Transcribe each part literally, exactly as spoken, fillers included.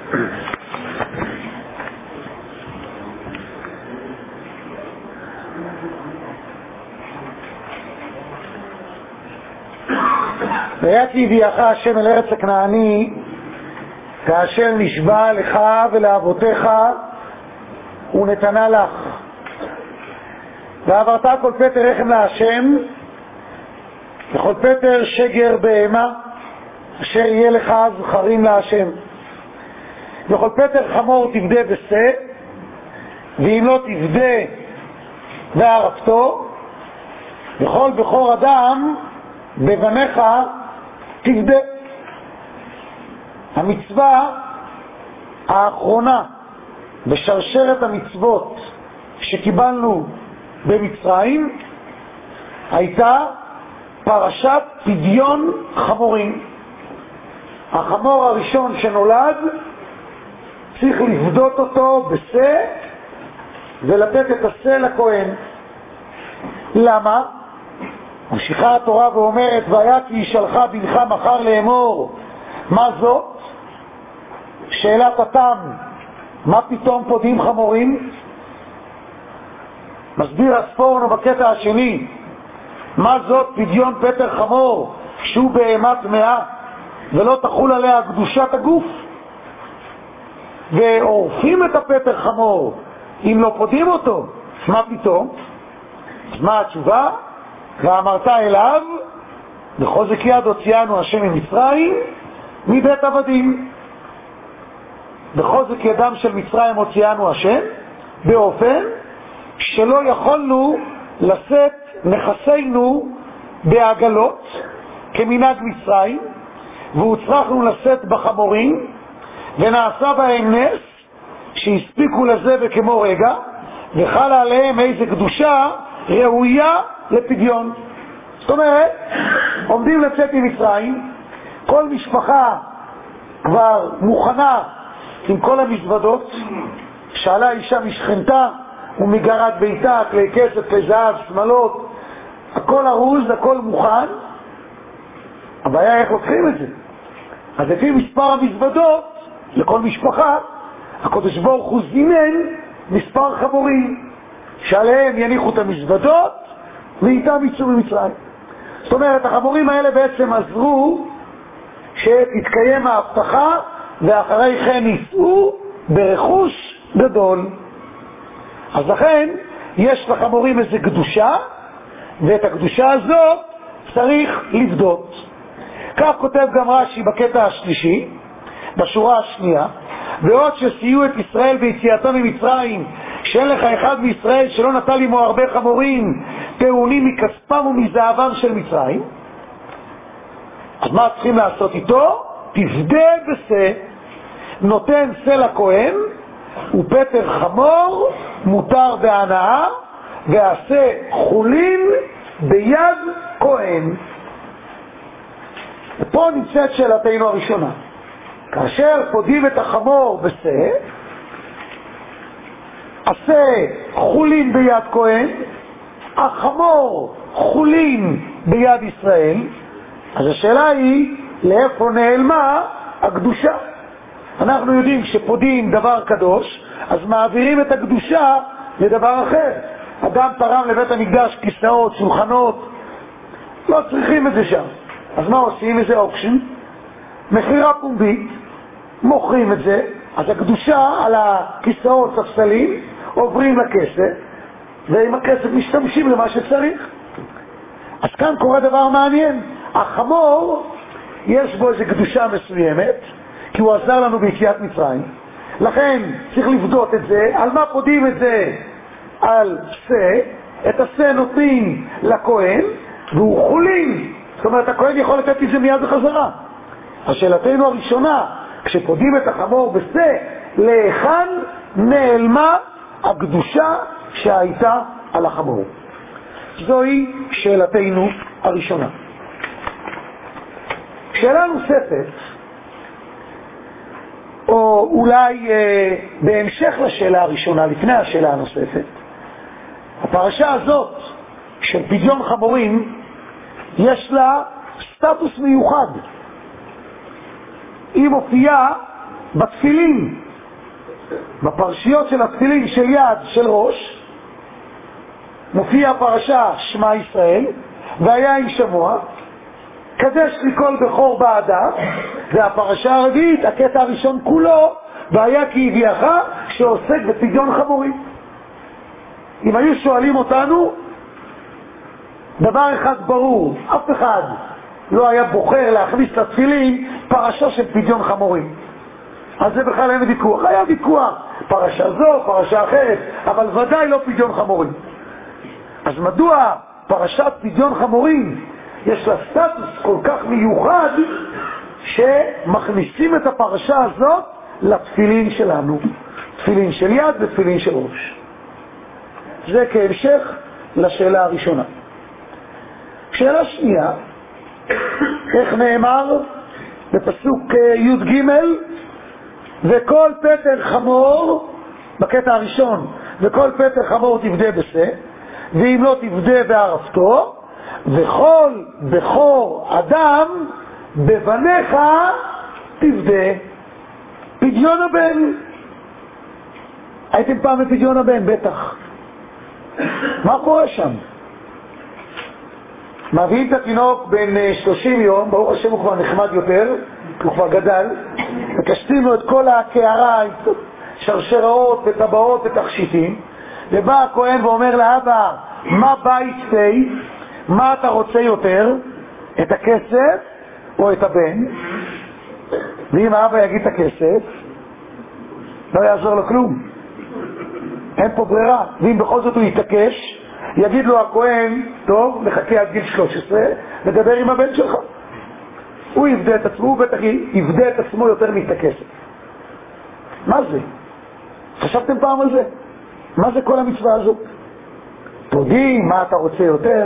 ויצא הביאך השם אל ארץ הכנעני כאשר נשבע לך ולאבותיך ונתנה לך, ועברת כל פטר רחם להשם וכל פטר שגר בהמה אשר יהיה לך זכרים להשם, וכל פטר חמור תבדה בשה, ואם לא תבדה וערפתו, וכל בכור אדם בבניך תבדה. המצווה האחרונה בשרשרת המצוות שקיבלנו במצרים הייתה פרשת פדיון חמורים. החמור הראשון שנולד צריך לבדות אותו בשה ולתת את השה לכהן. למה? ממשיכה התורה ואומרת, והיה כי ישלחה בנך מחר לאמור. מה זאת? שאלת התם, מה פתאום פודים חמורים? מסביר הספורנו בקטע השני, מה זאת פדיון פטר חמור שהוא בהמה טמאה ולא תחול עליה קדושת הגוף? ועורפים את הפטר חמור אם לא פודים אותו, מה פתאום? אז מה התשובה? ואמרת אליו, בחוזק יד הוציאנו השם ממצרים מבית עבדים. בחוזק ידם של מצרים הוציאנו השם באופן שלא יכולנו לשאת נכסינו בעגלות כמנהג מצרים, והוצרכנו לשאת בחמורים, ונעשה בהם נס שהספיקו לזה וכמו רגע, וחלה עליהם איזה קדושה ראויה לפדיון. זאת אומרת, עומדים לצאת ממצרים, כל משפחה כבר מוכנה עם כל המזוודות, שאלה אישה משכנתה ומגרת ביתה, כלי כסף, כלי זהב, שמלות, הכל ארוז, הכל מוכן. הבעיה איך לוקחים את זה? אז לפי מספר המזוודות לכל משפחה, הקדוש ברוך הוא זימן מספר חמורים שעליהם יניחו את המזוודות ואיתם יצאו ממצרים. זאת אומרת, החמורים האלה בעצם עזרו שתתקיים ההבטחה, ואחרי כן יישאו ברכוש גדול. אז לכן יש לחמורים איזו קדושה, ואת הקדושה הזאת צריך לבדות. כך כותב גם רש"י בקטע השלישי, בשורה השנייה, ועוד שסייעו את ישראל ביציאתם ממצרים, שאין לך אחד מישראל שלא נטל עמו הרבה חמורים טעונים מכספם ומזהבם של מצרים. אז מה צריכים לעשות איתו? תבדה בשה, נותן שה לכהן, ופטר חמור מותר בהנאה, ועשה חולין ביד כהן. ופה נמצאת שאלתנו הראשונה. כאשר פודים את החמור בשה, עשה חולין ביד כהן, החמור חולין ביד ישראל, אז השאלה היא, לאיפה נעלמה הקדושה? אנחנו יודעים שפודים דבר קדוש, אז מעבירים את הקדושה לדבר אחר. אדם תרם לבית המקדש כיסאות, שולחנות, לא צריכים את זה שם. אז מה עושים? איזה אוקשן, מחירה פומבית, מוכרים את זה, אז הקדושה על הכיסאות ספסלים עוברים לכסף, ועם הכסף משתמשים למה שצריך. אז כאן קורה דבר מעניין. החמור יש בו איזו קדושה מסוימת, כי הוא עזר לנו ביציאת מצרים, לכן צריך לבדות את זה. על מה פודים את זה? על שה. את השה נותנים לכהן והוא חולין, זאת אומרת הכהן יכול לתת את זה מיד בחזרה. השאלתנו הראשונה, כשפודים את החמור בשה, להיכן נעלמה הקדושה שהייתה על החמור? זוהי שאלתנו הראשונה. שאלה נוספת, או אולי אה, בהמשך לשאלה הראשונה, לפני השאלה הנוספת, הפרשה הזאת של פדיון חמורים יש לה סטטוס מיוחד. היא מופיעה בתפילין, בפרשיות של התפילין של יד, של ראש, מופיע פרשה שמע ישראל, והיה עם שמוע, קדש לי כל בכור בעדה, והפרשה הרביעית, הקטע הראשון כולו, והיה כי הביאך, שעוסק בפדיון חמורים. אם היו שואלים אותנו, דבר אחד ברור, אף אחד לא היה בוחר להכניס לתפילין פרשה של פדיון חמורים. אז זה בכלל אין ויכוח. היה ויכוח, פרשה זו, פרשה אחרת, אבל ודאי לא פדיון חמורים. אז מדוע פרשת פדיון חמורים יש לה סטטוס כל כך מיוחד שמכניסים את הפרשה הזאת לתפילין שלנו, תפילין של יד ותפילין של ראש? זה כהמשך לשאלה הראשונה. שאלה שנייה, איך נאמר בפסוק י' ג' וכל פטר חמור, בקטע הראשון, וכל פטר חמור תבדה בשה, ואם לא תבדה בערפתו, וכל בכור אדם בבניך תבדה. פדיון הבן. הייתם פעם בפדיון הבן? בטח. מה קורה שם? מביאים את התינוק בין שלושים יום, ברוך השם הוא כבר נחמד יותר, הוא כבר גדל, מקשטים לו את כל הקערה, שרשראות וטבעות ותכשיטים, ובא הכהן ואומר לאבא, מה בית שתי? מה אתה רוצה יותר? את הכסף או את הבן? ואם האבא יגיד את הכסף, לא יעזור לו כלום. אין פה ברירה. ואם בכל זאת הוא יתעקש, יגיד לו הכהן, טוב, מחכה עד גיל שלוש עשרה, לדבר עם הבן שלך. הוא יבדה את עצמו, הוא בטח יבדה את עצמו יותר מאת הכסף. מה זה? חשבתם פעם על זה? מה זה כל המצווה הזאת? תודים, מה אתה רוצה יותר?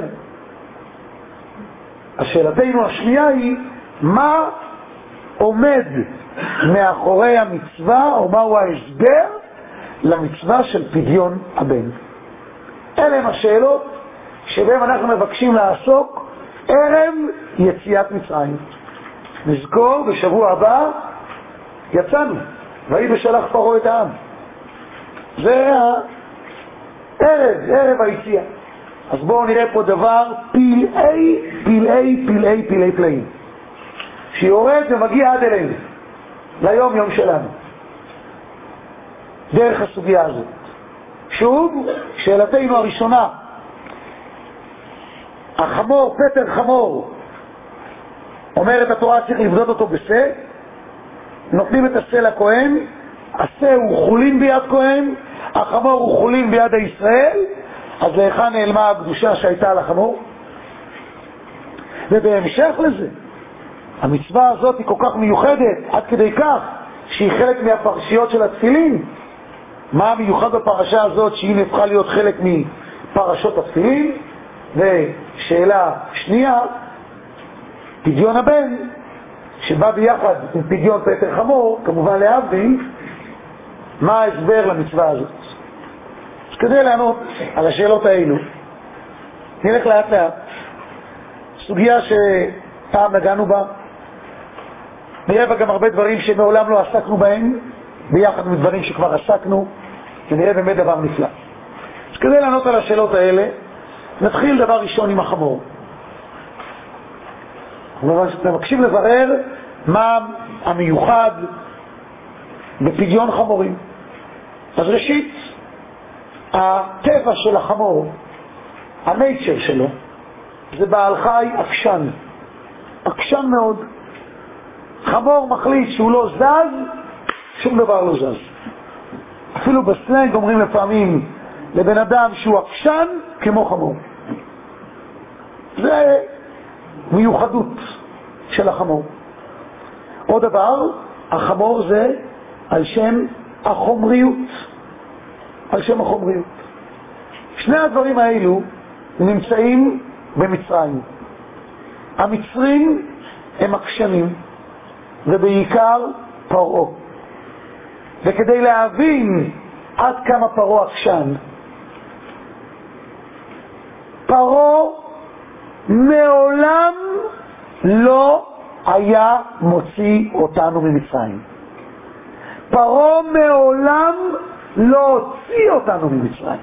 השאלתנו השנייה היא, מה עומד מאחורי המצווה, או מהו ההסבר למצווה של פדיון הבן? אלה הם השאלות שבהם אנחנו מבקשים לעסוק ערב יציאת מצרים. נזכור, בשבוע הבא יצאנו, ויהי בשלח פרעה את העם. זה הערב, ערב היציאה. אז בואו נראה פה דבר פלאי, פלאי, פלאי, פלאי פלאים, שיורד ומגיע עד אלינו, ליום יום שלנו, דרך הסוגיה הזאת. שוב, שאלתנו הראשונה, החמור, פטר חמור, אומרת התורה צריך לבדות אותו בשה, נותנים את השה לכהן, השה הוא חולין ביד כהן, החמור הוא חולין ביד הישראל, אז להיכן נעלמה הקדושה שהייתה על החמור? ובהמשך לזה, המצווה הזאת היא כל כך מיוחדת, עד כדי כך שהיא חלק מהפרשיות של התפילין. מה המיוחד בפרשה הזאת שהיא נפכה להיות חלק מפרשות התפילין? ושאלה שנייה, פדיון הבן, שבא ביחד עם פדיון פטר חמור, כמובן להבדיל, מה ההסבר למצווה הזאת? אז כדי לענות על השאלות האלו, נלך לאט לאט. סוגיה שפעם נגענו בה, נראה בה גם הרבה דברים שמעולם לא עסקנו בהם, ביחד עם דברים שכבר עסקנו, ונראה באמת דבר נפלא. אז כדי לענות על השאלות האלה, נתחיל דבר ראשון עם החמור. אנחנו מבקשים לברר מה המיוחד בפדיון חמורים. אז ראשית, הטבע של החמור, הנייצ'ר שלו, זה בעל חי עקשן. עקשן מאוד. חמור מחליט שהוא לא זז, שום דבר לא זז. אפילו בסלנג אומרים לפעמים לבן אדם שהוא עקשן כמו חמור. זה מיוחדות של החמור. עוד דבר, החמור זה על שם החומריות. על שם החומריות. שני הדברים האלו נמצאים במצרים. המצרים הם עקשנים, ובעיקר פרעה. וכדי להבין עד כמה פרעה עקשן, פרעה מעולם לא היה מוציא אותנו ממצרים. פרעה מעולם לא הוציא אותנו ממצרים.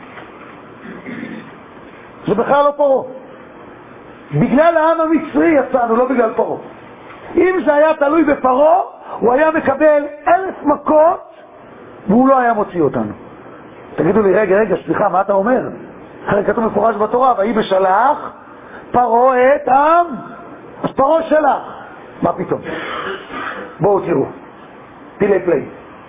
זה בכלל לא פרעה. בגלל העם המצרי יצאנו, לא בגלל פרעה. אם זה היה תלוי בפרעה, הוא היה מקבל אלף מכות והוא לא היה מוציא אותנו. תגידו לי, רגע, רגע, סליחה, מה אתה אומר? הרי כתוב מפורש בתורה, ויהי בשלח פרעה את העם. אז פרעה שלח. מה פתאום? בואו תראו. פילי פלי.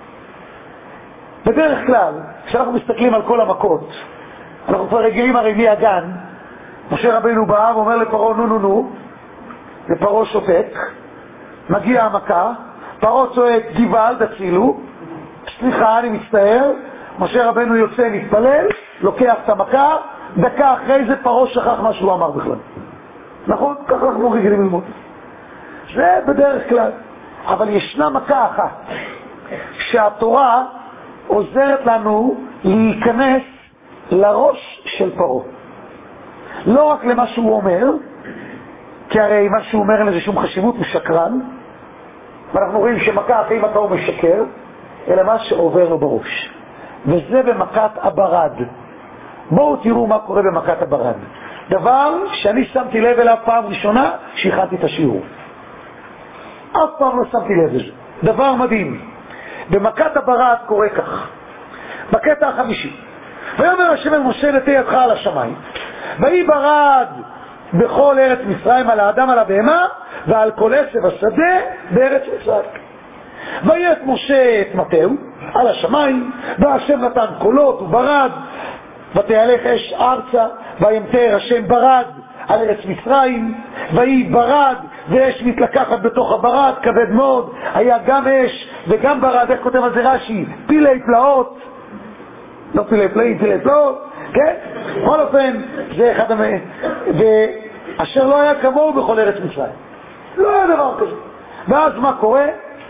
בדרך כלל, כשאנחנו מסתכלים על כל המכות, אנחנו כבר רגילים הרי מי הגן, משה רבינו בא ואומר לפרעה נו נו נו, ופרעה שותק, מגיע המכה, פרעה צועק גבעל תצילו, סליחה אני מצטער, משה רבינו יוצא מתפלל, לוקח את המכה, דקה אחרי זה פרעה שכח מה שהוא אמר בכלל. נכון? ככה אנחנו רגילים ללמוד. זה בדרך כלל. אבל ישנה מכה אחת, שהתורה עוזרת לנו להיכנס לראש של פרעה. לא רק למה שהוא אומר, כי הרי מה שהוא אומר אין לזה שום חשיבות, הוא שקרן, ואנחנו רואים שמכה אחרי מכה הוא משקר, אלא מה שעובר לו בראש. וזה במכת הברד. בואו תראו מה קורה במכת הברד. דבר שאני שמתי לב אליו פעם ראשונה שהכנתי את השיעור. אף פעם לא שמתי לב לזה. דבר מדהים. במכת הברד קורה כך. בקטע החמישי. ויאמר השם אל משה נטה ידך על השמיים. ויהי ברד בכל ארץ מצרים על האדם על הבהמה ועל כל עשב השדה בארץ מצרים. ויהיה את משה את מטהו על השמיים, והשם נתן קולות וברד, ותהלך אש ארצה, וימטר השם ברד על ארץ מצרים, ויהי ברד ואש מתלקחת בתוך הברד, כבד מאוד, היה גם אש וגם ברד. איך כותב על זה רש"י? פילי פלאות, לא פילי פלאים, פילי פלאות, כן? בכל אופן, זה אחד המ... ואשר לא היה כמוהו בכל ארץ מצרים. לא היה דבר כזה. ואז מה קורה?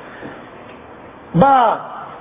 בא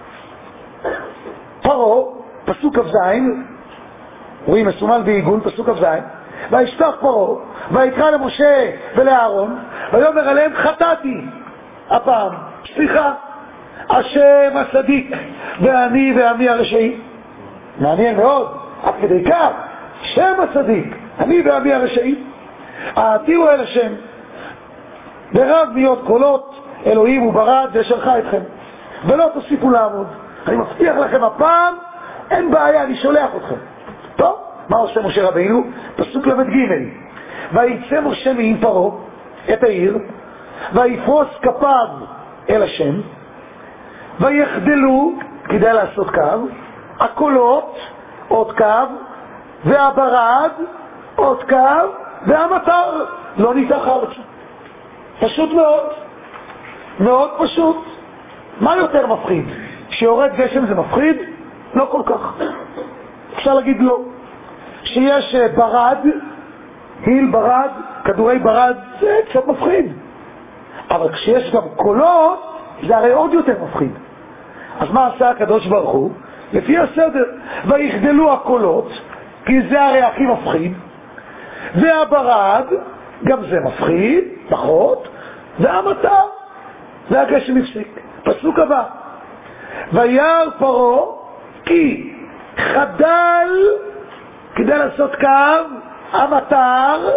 פרעה, פסוק כ"ז, רואים מסומל בעיגול, פסוק כ"ז, וישתח פרעה, ויקרא למשה ולאהרון, ויאמר עליהם חטאתי, הפעם, סליחה, השם הצדיק, ואני ועמי הרשעים. מעניין מאוד, עד כדי כך, שם הצדיק, אני ועמי הרשעים, העתירו אל השם, ורב מיות קולות, אלוהים וברד, ושלחה אתכם. ולא תוסיפו לעמוד. אני מבטיח לכם הפעם, אין בעיה, אני שולח אתכם. טוב, מה עושה משה רבינו? פסוק למד ג' ויצא משה מעם פרעה את העיר, ויפרוס כפיו אל השם, ויחדלו, כדי לעשות קו, הקולות, עוד קו, והברד, עוד קו, והמטר, לא ניתח ארצה. פשוט מאוד. מאוד פשוט. מה יותר מפחיד? שיורד גשם זה מפחיד? לא כל כך. אפשר להגיד לא. שיש ברד, היל ברד, כדורי ברד, זה קצת מפחיד. אבל כשיש גם קולות, זה הרי עוד יותר מפחיד. אז מה עשה הקדוש ברוך הוא? לפי הסדר. ויחדלו הקולות, כי זה הרי הכי מפחיד. והברד, גם זה מפחיד, פחות. והמטר, והגשם הפסיק. פסוק הבא. וירא פרעה כי חדל, כדי לעשות קו, המטר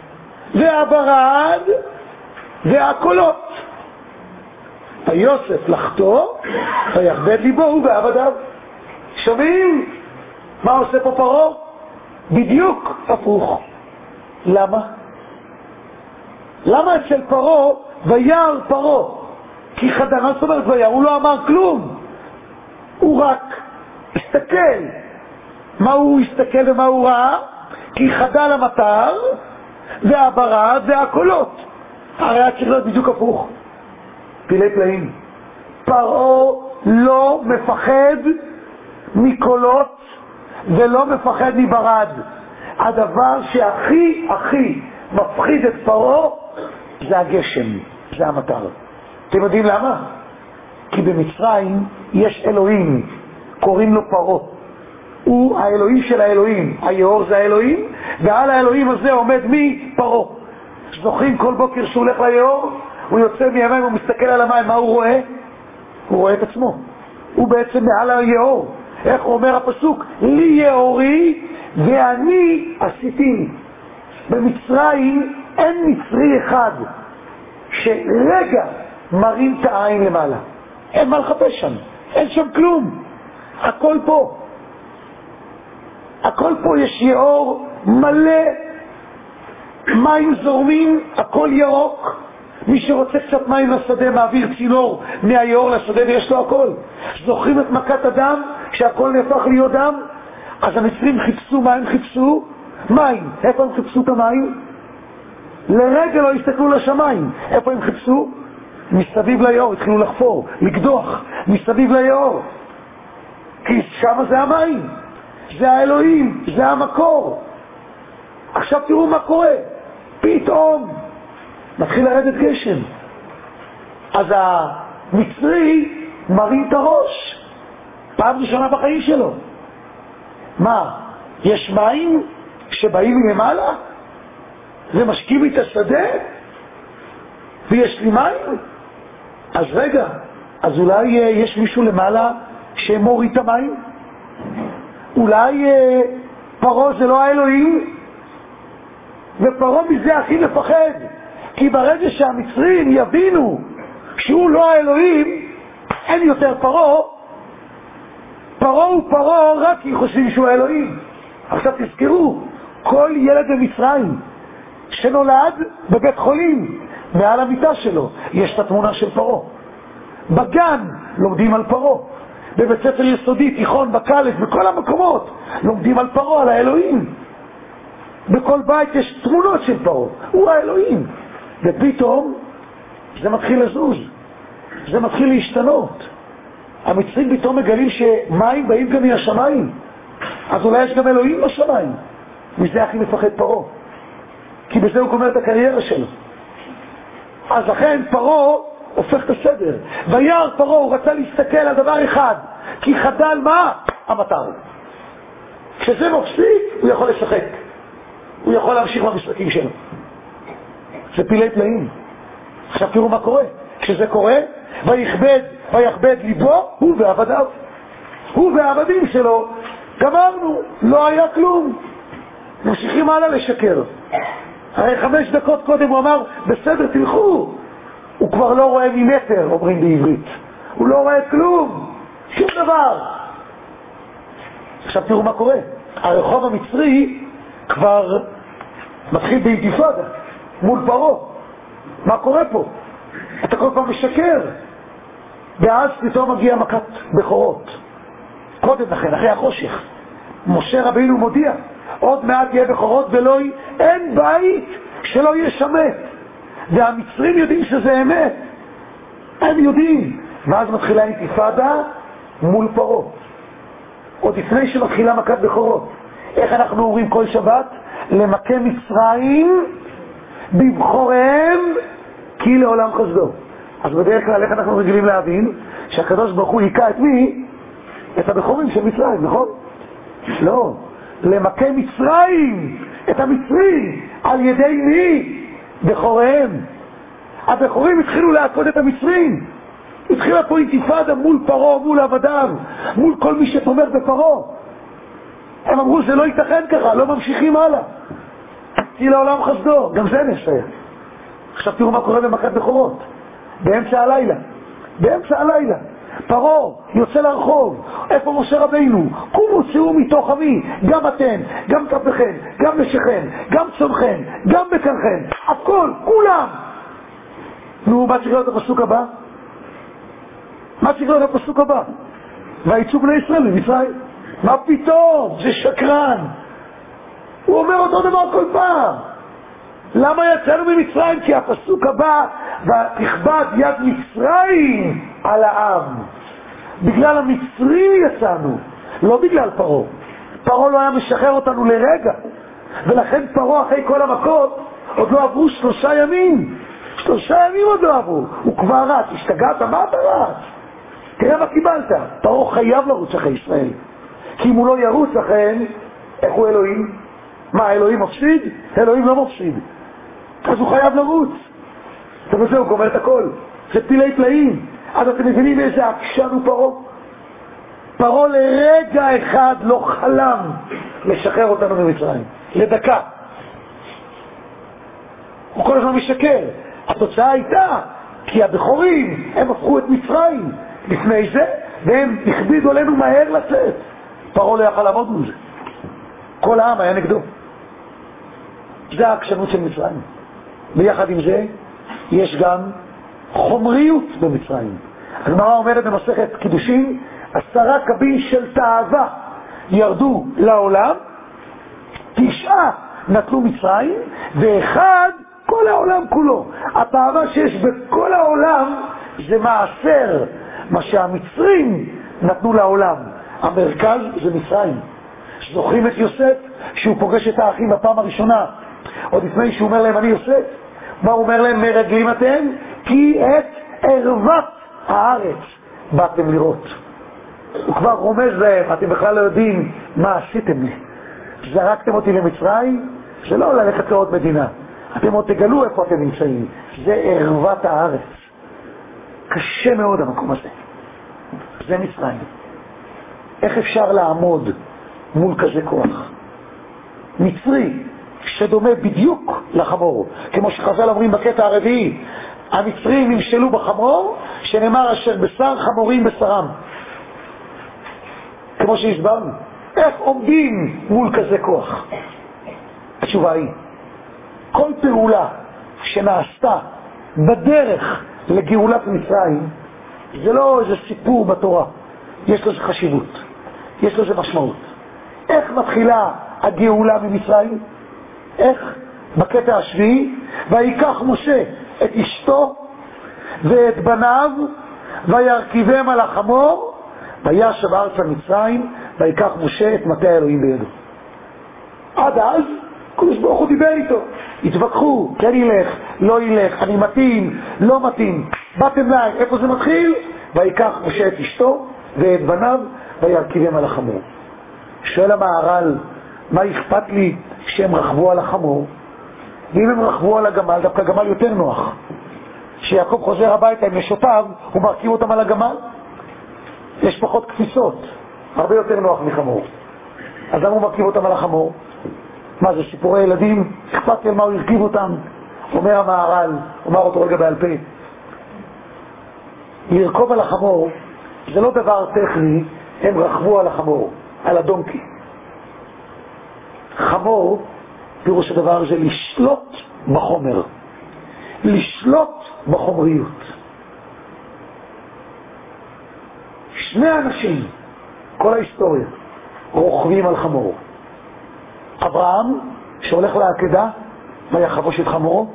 והברד והקולות. ויוסף לחתו ויכבד ליבו ובעבדיו. שומעים? מה עושה פה פרעה? בדיוק הפוך. למה? למה אצל פרעה וירא פרעה? כי חדל, מה זאת אומרת וירא? הוא לא אמר כלום. הוא רק הסתכל. מה הוא הסתכל ומה הוא ראה? כי חדל המטר והברד והקולות. הרי היה צריך להיות בדיוק הפוך. פילי פלאים. פרעה לא מפחד מקולות ולא מפחד מברד. הדבר שהכי הכי מפחיד את פרעה זה הגשם, זה המטר. אתם יודעים למה? כי במצרים יש אלוהים, קוראים לו פרעה. הוא האלוהים של האלוהים, היאור זה האלוהים, ועל האלוהים הזה עומד מי? פרעה. זוכרים כל בוקר שהוא הולך ליאור? הוא יוצא מימים, הוא מסתכל על המים, מה הוא רואה? הוא רואה את עצמו. הוא בעצם מעל היאור. איך אומר הפסוק? לי יאורי ואני עשיתי. במצרים אין מצרי אחד שרגע מרים את העין למעלה. אין מה לחפש שם, אין שם כלום, הכל פה, הכל פה יש יאור מלא, מים זורמים, הכל ירוק. מי שרוצה קצת מים לשדה מעביר צינור מהיאור לשדה ויש לו הכל. זוכרים את מכת הדם כשהכל נהפך להיות דם? אז המצרים חיפשו מים, חיפשו מים. איפה הם חיפשו את המים? לרגע לא הסתכלו לשמיים. איפה הם חיפשו? מסביב ליאור, התחילו לחפור, לקדוח מסביב ליאור, כי שם זה המים, זה האלוהים, זה המקור. עכשיו תראו מה קורה, פתאום מתחיל לרדת גשם, אז המצרי מרים את הראש פעם ראשונה בחיים שלו. מה, יש מים שבאים מלמעלה? זה משקים את השדה ויש לי מים? אז רגע, אז אולי יש מישהו למעלה שמוריד את המים? אולי פרעה זה לא האלוהים? ופרעה מזה הכי מפחד, כי ברגע שהמצרים יבינו שהוא לא האלוהים, אין יותר פרעה. פרעה הוא פרעה רק כי חושבים שהוא האלוהים. עכשיו תזכרו, כל ילד במצרים שנולד בבית חולים, מעל המיטה שלו יש את התמונה של פרעה. בגן לומדים על פרעה, בבית ספר יסודי, תיכון, בקלף, בכל המקומות לומדים על פרעה, על האלוהים. בכל בית יש תמונות של פרעה, הוא האלוהים. ופתאום זה מתחיל לזוז, זה מתחיל להשתנות. המצרים פתאום מגלים שמים באים גם מהשמיים, אז אולי יש גם אלוהים בשמיים. מזה הכי מפחד פרעה, כי בזה הוא גומר את הקריירה שלו. אז לכן פרעה הופך את הסדר. וירא פרעה, הוא רצה להסתכל על דבר אחד, כי חדל מה? המטר. כשזה מפסיק הוא יכול לשחק, הוא יכול להמשיך במשחקים שלו. זה פילי פלאים. עכשיו תראו מה קורה. כשזה קורה, ויכבד, ויכבד ליבו, הוא ועבדיו, הוא והעבדים שלו, גמרנו, לא היה כלום. ממשיכים הלאה לשקר. הרי חמש דקות קודם הוא אמר בסדר תלכו, הוא כבר לא רואה ממטר, אומרים בעברית, הוא לא רואה כלום, שום דבר. עכשיו תראו מה קורה. הרחוב המצרי כבר מתחיל באינתיפאדה מול פרעה. מה קורה פה? אתה כל פעם משקר. ואז פתאום מגיע מכת בכורות. קודם לכן, אחרי החושך, משה רבינו מודיע, עוד מעט יהיה בכורות ולא יהיה, אין בית שלא יהיה שמת. והמצרים יודעים שזה אמת, הם יודעים. ואז מתחילה אינתיפאדה מול פרעה, עוד לפני שמתחילה מכת בכורות. איך אנחנו אומרים כל שבת? למכה מצרים בבחוריהם כי לעולם חסדו. אז בדרך כלל איך אנחנו רגילים להבין? שהקדוש ברוך הוא יקע את מי? את הבחורים של מצרים, נכון? לא, למכה מצרים, את המצרים, על ידי מי? בכוריהם. הבכורים התחילו להכות את המצרים. התחילה פה אינתיפאדה מול פרעה, מול עבדיו, מול כל מי שתומך בפרעה. הם אמרו זה לא ייתכן ככה, לא ממשיכים הלאה, כי לעולם חסדו. גם זה נסיים. עכשיו תראו מה קורה במכת בכורות. באמצע הלילה, באמצע הלילה פרעה יוצא לרחוב. איפה משה רבינו? קומו צאו מתוך עמי, גם אתם, גם כפיכם, גם נשיכם, גם צומכם, גם בקרכם, הכל, כולם. נו, מה צריך להיות הפסוק הבא? מה צריך להיות הפסוק הבא? ויצאו בני ישראל ממצרים. מה פתאום? זה שקרן. הוא אומר אותו דבר כל פעם. למה יצאנו ממצרים? כי הפסוק הבא, ותכבד יד מצרים על העם. בגלל המצרים יצאנו, לא בגלל פרעה. פרעה לא היה משחרר אותנו לרגע, ולכן פרעה אחרי כל המכות עוד לא עברו שלושה ימים. שלושה ימים עוד לא עברו, הוא כבר רץ. השתגעת? מה אתה רץ? תראה מה קיבלת. פרעה חייב לרוץ אחרי ישראל, כי אם הוא לא ירוץ אחריהם, איך הוא אלוהים? מה, אלוהים מפסיד? אלוהים לא מפסיד, אז הוא חייב לרוץ. ובזה הוא גומר את הכל. זה פילי פלאים. אז אתם מבינים איזה עקשן הוא פרעה? פרעה לרגע אחד לא חלם לשחרר אותנו ממצרים, לדקה. הוא כל הזמן משקר. התוצאה הייתה כי הבכורים הם הפכו את מצרים לפני זה, והם הכבידו עלינו מהר לצאת. פרעה לא יכל לעמוד מזה, כל העם היה נגדו. זה העקשנות של מצרים. ביחד עם זה יש גם חומריות במצרים. הגמרא אומרת במסכת קידושין, עשרה קבין של תאווה ירדו לעולם, תשעה נטלו מצרים, ואחד כל העולם כולו. התאווה שיש בכל העולם זה מעשר, מה שהמצרים נתנו לעולם. המרכז זה מצרים. זוכרים את יוסף שהוא פוגש את האחים בפעם הראשונה, עוד לפני שהוא אומר להם אני יוסף, מה הוא אומר להם? מרגלים אתם כי את ערוות הארץ באתם לראות. הוא כבר רומז להם, אתם בכלל לא יודעים מה עשיתם לי. זרקתם אותי למצרים, זה לא ללכת לעוד מדינה, אתם עוד תגלו איפה אתם נמצאים. זה ערוות הארץ. קשה מאוד המקום הזה. זה מצרים. איך אפשר לעמוד מול כזה כוח? מצרי שדומה בדיוק לחמור, כמו שחז"ל אומרים בקטע הרביעי, המצרים נמשלו בחמור, שנאמר אשר בשר חמורים בשרם. כמו שהסברנו, איך עומדים מול כזה כוח? התשובה היא, כל פעולה שנעשתה בדרך לגאולת מצרים, זה לא איזה סיפור בתורה, יש לזה חשיבות, יש לזה משמעות. איך מתחילה הגאולה ממצרים? איך? בקטע השביעי, ויקח משה את אשתו ואת בניו וירכיבם על החמור וישב ארצה מצרים, ויקח משה את מטה האלוהים בידו. עד אז הקדוש ברוך הוא דיבר איתו, התווכחו, כן ילך, לא ילך, אני מתאים, לא מתאים, באתם לי, איפה זה מתחיל? ויקח משה את אשתו ואת בניו וירכיבם על החמור. שואל המהר"ל, מה אכפת לי שהם רכבו על החמור? ואם הם רכבו על הגמל, דווקא הגמל יותר נוח. כשיעקב חוזר הביתה עם נשותיו, הוא מרכיב אותם על הגמל, יש פחות קפיצות, הרבה יותר נוח מחמור. אז למה הוא מרכיב אותם על החמור? מה זה, סיפורי ילדים? אכפת לי על מה הוא ירכיב אותם? אומר המהר"ל, אומר אותו רגע בעל פה, לרכוב על החמור זה לא דבר טכני, הם רכבו על החמור, על הדונקי. חמור, פירוש הדבר זה לשלוט בחומר, לשלוט בחומריות. שני אנשים, כל ההיסטוריה, רוכבים על חמור. אברהם, שהולך לעקדה, ויחבוש את חמורו.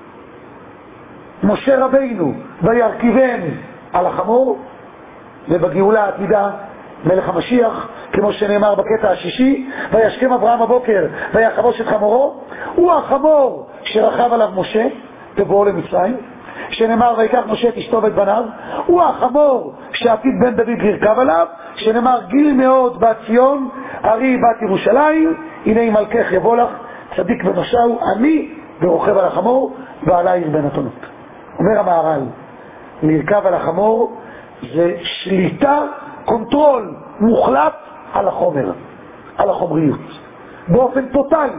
משה רבינו, וירכיבם על החמור. ובגאולה העתידה, מלך המשיח, כמו שנאמר בקטע השישי, וישכם אברהם הבוקר, ויחבוש את חמורו. הוא החמור שרכב עליו משה, בבואו למצרים, שנאמר ויקח משה את אשתו ואת בניו. הוא החמור שעתיד בן דוד לרכב עליו, שנאמר גיל מאוד בת ציון, ארי בת ירושלים, הנה עם מלכך יבוא לך, צדיק ונושעו, אני ורוכב על החמור, ועלייך בן התונות. אומר המהר"ל, לרכב על החמור זה שליטה, קונטרול מוחלט על החומר, על החומריות, באופן טוטלי.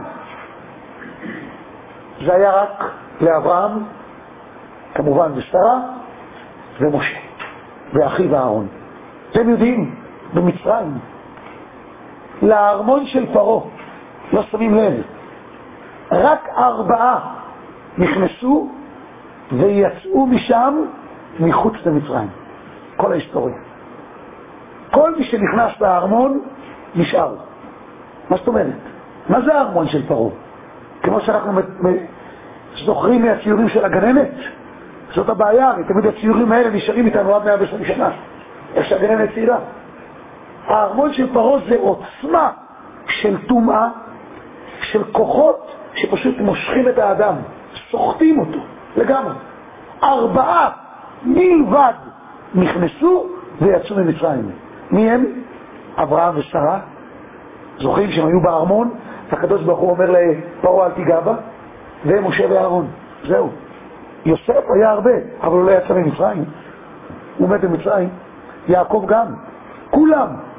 זה היה רק לאברהם, כמובן ושרה, ומשה, ואחיו אהרון. אתם יודעים, במצרים, לארמון של פרעה, לא שמים לב, רק ארבעה נכנסו ויצאו משם מחוץ למצרים. כל ההיסטוריה. כל מי שנכנס לארמון נשאר. מה זאת אומרת? מה זה הארמון של פרעה? כמו שאנחנו זוכרים מהציורים של הגננת. זאת הבעיה, תמיד הציורים האלה נשארים איתנו עד מאה ועשרים שנה. איך שהגננת צעירה. הארמון של פרעה זה עוצמה של טומאה, של כוחות שפשוט מושכים את האדם, סוחטים אותו לגמרי. ארבעה מלבד נכנסו ויצאו ממצרים. מי הם? אברהם ושרה. זוכרים שהם היו בארמון, הקדוש ברוך הוא אומר לפרעה אל תיגע בה, ומשה ואהרון. זהו. יוסף היה הרבה, אבל הוא לא יצא ממצרים. הוא מת במצרים. יעקב גם. כולם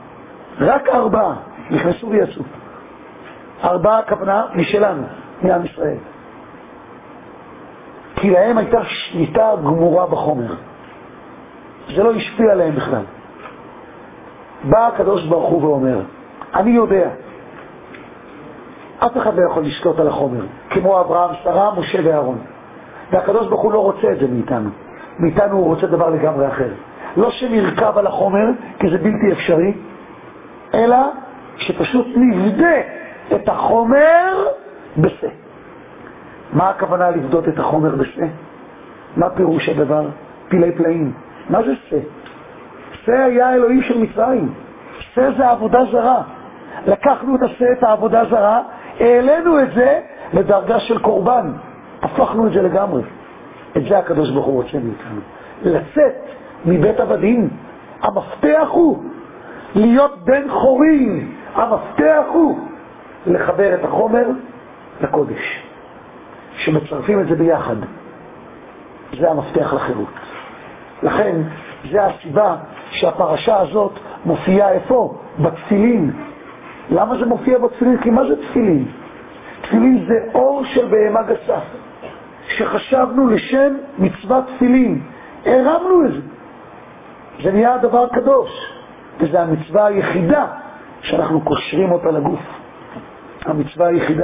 רק ארבעה נכנסו ויצאו. ארבעה הכוונה משלנו, מעם ישראל. כי להם הייתה שליטה גמורה בחומר. זה לא השפיע עליהם בכלל. בא הקדוש ברוך הוא ואומר, אני יודע, אף אחד לא יכול לשלוט על החומר, כמו אברהם, שרה, משה ואהרון. והקדוש ברוך הוא לא רוצה את זה מאיתנו. מאיתנו הוא רוצה דבר לגמרי אחר. לא שנרכב על החומר, כי זה בלתי אפשרי, אלא שפשוט נבדה את החומר בשה. מה הכוונה לבדות את החומר בשה? מה פירוש הדבר? פילי פלאים. מה זה שה? שה היה האלוהים של מצרים. שה זה עבודה זרה. לקחנו את השה, את העבודה זרה, העלינו את זה לדרגה של קורבן. הפכנו את זה לגמרי. את זה הקדוש ברוך הוא רוצה מאיתנו. לצאת מבית עבדים. המפתח הוא להיות בן חורים. המפתח הוא לחבר את החומר לקודש. שמצרפים את זה ביחד. זה המפתח לחירות. לכן, זה הסיבה שהפרשה הזאת מופיעה איפה? בתפילין. למה זה מופיע בתפילין? כי מה זה תפילין? תפילין זה אור של בהמה גסה. שחשבנו לשם מצוות תפילין. הרמנו את זה. זה נהיה הדבר קדוש. וזו המצווה היחידה שאנחנו קושרים אותה לגוף. המצווה היחידה.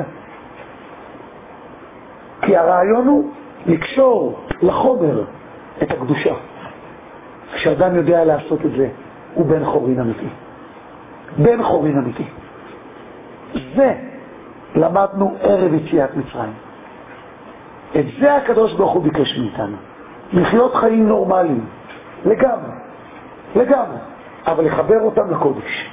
כי הרעיון הוא לקשור לחומר את הקדושה. כשאדם יודע לעשות את זה, הוא בן חורין אמיתי. בן חורין אמיתי. זה למדנו ערב יציאת מצרים. את זה הקדוש ברוך הוא ביקש מאיתנו. לחיות חיים נורמליים. לגמרי. לגמרי. אבל לחבר אותם לקודש.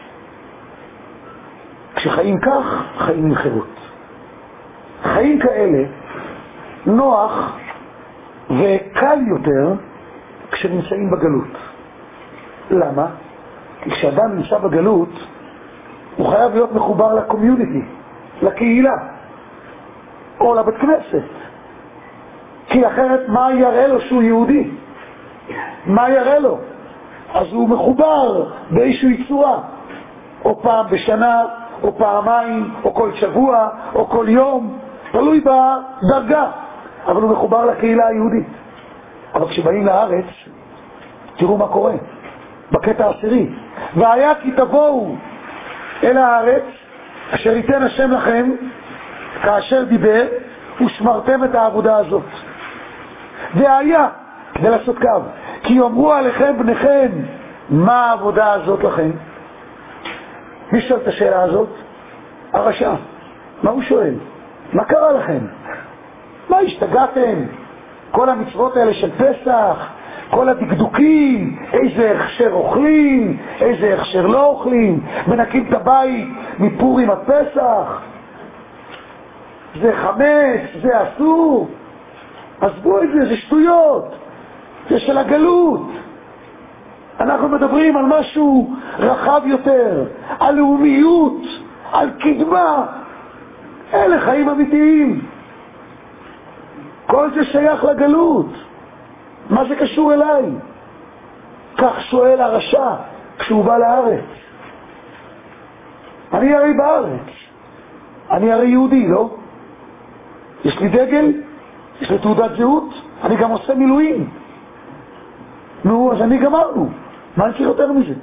כשחיים כך, חיים עם חירות. חיים כאלה נוח וקל יותר כשנמצאים בגלות. למה? כי כשאדם נמצא בגלות, הוא חייב להיות מחובר לקומיוניטי, לקהילה, או לבית כנסת. כי אחרת מה יראה לו שהוא יהודי? מה יראה לו? אז הוא מחובר באיזושהי צורה, או פעם בשנה, או פעמיים, או כל שבוע, או כל יום, תלוי בדרגה, אבל הוא מחובר לקהילה היהודית. אבל כשבאים לארץ, תראו מה קורה, בקטע העשירי. והיה כי תבואו אל הארץ, אשר ייתן השם לכם, כאשר דיבר, ושמרתם את העבודה הזאת. והיה, כדי לעשות קו, כי יאמרו עליכם בניכם, מה העבודה הזאת לכם? מי שואל את השאלה הזאת? הרשע. מה הוא שואל? מה קרה לכם? מה השתגעתם? כל המצוות האלה של פסח, כל הדקדוקים, איזה הכשר אוכלים, איזה הכשר לא אוכלים, מנקים את הבית מפורים עד פסח, זה חמץ, זה אסור. עזבו את זה, זה שטויות, זה של הגלות. אנחנו מדברים על משהו רחב יותר, על לאומיות, על קדמה. אלה חיים אמיתיים. כל זה שייך לגלות. מה זה קשור אליי? כך שואל הרשע כשהוא בא לארץ. אני הרי בארץ. אני הרי יהודי, לא? יש לי דגל, יש לי תעודת זהות, אני גם עושה מילואים. נו, אז אני גמרנו. מה אני צריך יותר מזה?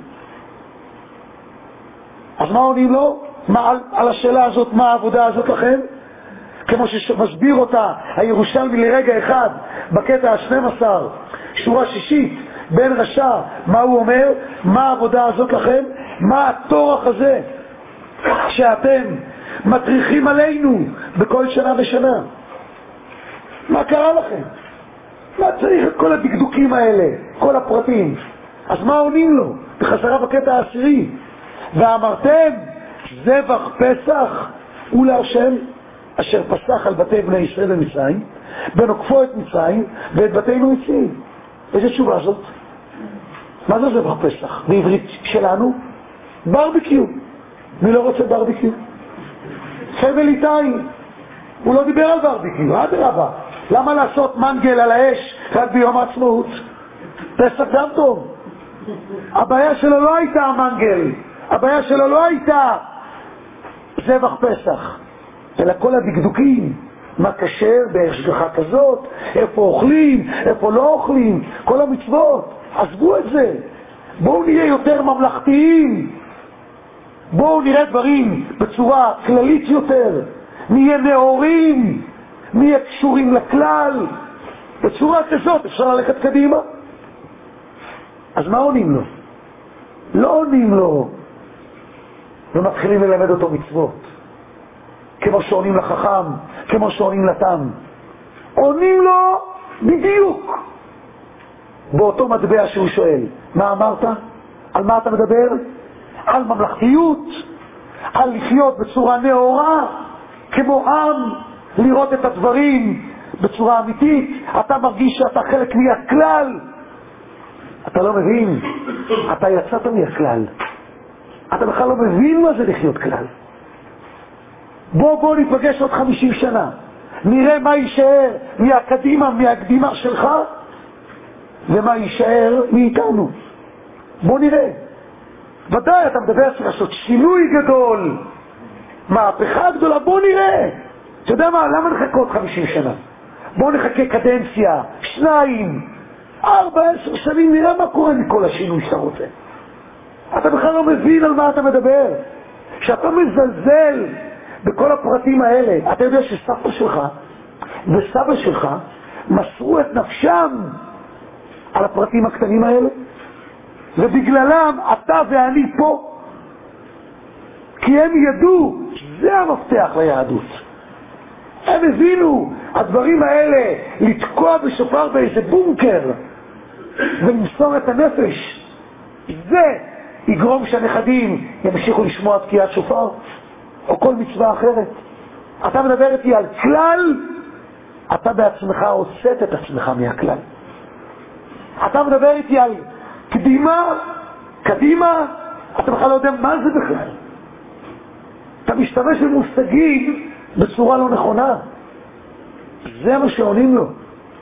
אז מה עונים לו? מה, על, על השאלה הזאת, מה העבודה הזאת לכם? כמו שמסביר אותה הירושלמי לרגע אחד בקטע ה-שנים עשר, שורה שישית, בין רשע, מה הוא אומר? מה העבודה הזאת לכם? מה התורח הזה שאתם מטריחים עלינו בכל שנה ושנה? מה קרה לכם? מה צריך את כל הדקדוקים האלה, כל הפרטים? אז מה עונים לו? בחזרה בקטע העשירי, ואמרתם זבח פסח הוא להשם אשר פסח על בתי בני ישראל במצרים, ונוקפו את מצרים ואת בתינו הציל. איזה תשובה זאת? מה זה זבח פסח? בעברית שלנו? ברביקיו. מי לא רוצה ברביקיו? חבל איתי. הוא לא דיבר על ברביקיו, עד רבה. למה לעשות מנגל על האש רק ביום העצמאות? פסח גם טוב. הבעיה שלו לא הייתה המנגל, הבעיה שלו לא הייתה זבח פסח, אלא כל הדקדוקים, מה כשר בהשגחה כזאת, איפה אוכלים, איפה לא אוכלים, כל המצוות. עזבו את זה, בואו נהיה יותר ממלכתיים, בואו נראה דברים בצורה כללית יותר, נהיה נאורים, נהיה קשורים לכלל. בצורה כזאת אפשר ללכת קדימה. אז מה עונים לו? לא עונים לו ומתחילים ללמד אותו מצוות כמו שעונים לחכם, כמו שעונים לתם. עונים לו בדיוק באותו מטבע שהוא שואל. מה אמרת? על מה אתה מדבר? על ממלכתיות, על לחיות בצורה נאורה כמו עם, לראות את הדברים בצורה אמיתית. אתה מרגיש שאתה חלק מהכלל, אתה לא מבין, אתה יצאת מהכלל, אתה בכלל לא מבין מה זה לחיות כלל. בוא בוא ניפגש עוד חמישים שנה, נראה מה יישאר מהקדימה, מהקדימה שלך, ומה יישאר מאיתנו. בוא נראה. ודאי אתה מדבר צריך לעשות שינוי גדול, מהפכה גדולה. בוא נראה. אתה יודע מה, למה נחכה עוד חמישים שנה? בוא נחכה קדנציה, שניים, ארבע, עשר שנים, נראה מה קורה מכל השינוי שאתה רוצה. אתה בכלל לא מבין על מה אתה מדבר. שאתה מזלזל בכל הפרטים האלה. אתה יודע שסבתא שלך וסבא שלך מסרו את נפשם על הפרטים הקטנים האלה, ובגללם אתה ואני פה, כי הם ידעו, זה המפתח ליהדות. הם הבינו, הדברים האלה, לתקוע בשופר באיזה בונקר ולמסור את הנפש, זה יגרום שהנכדים ימשיכו לשמוע תקיעת שופר או כל מצווה אחרת. אתה מדבר איתי על כלל, אתה בעצמך עושת את עצמך מהכלל. אתה מדבר איתי על קדימה, קדימה, אתה בכלל לא יודע מה זה בכלל. אתה משתמש במושגים בצורה לא נכונה. זה מה שעונים לו,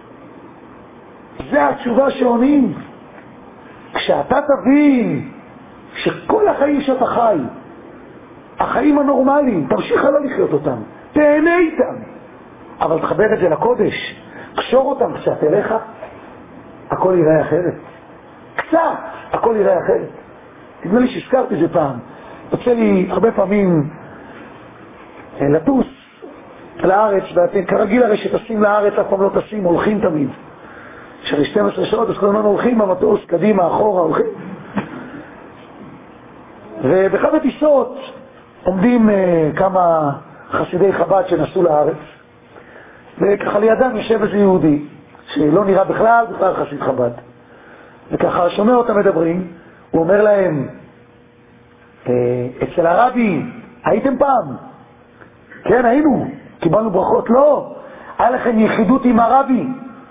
זה התשובה שעונים. כשאתה תבין שכל החיים שאתה חי, החיים הנורמליים, תמשיך לא לחיות אותם, תהנה איתם, אבל תחבר את זה לקודש, קשור אותם קצת אליך, הכל ייראה אחרת. קצת, הכל ייראה אחרת. נדמה לי שהזכרתי זה פעם. יוצא לי הרבה פעמים לטוס לארץ, ואתם כרגיל הרי שטסים לארץ, אף פעם לא טסים, הולכים תמיד. שרי שתים עשרה שעות, אז כל הזמן הולכים במטוס, קדימה, אחורה, הולכים. ובאחד הטיסות עומדים uh, כמה חסידי חב"ד שנסעו לארץ, וככה לידם יושב איזה יהודי, שלא נראה בכלל, בכלל חסיד חב"ד. וככה שומע אותם מדברים, הוא אומר להם, אצל הרבי, הייתם פעם? כן, היינו, קיבלנו ברכות. לא, היה לכם יחידות עם הרבי?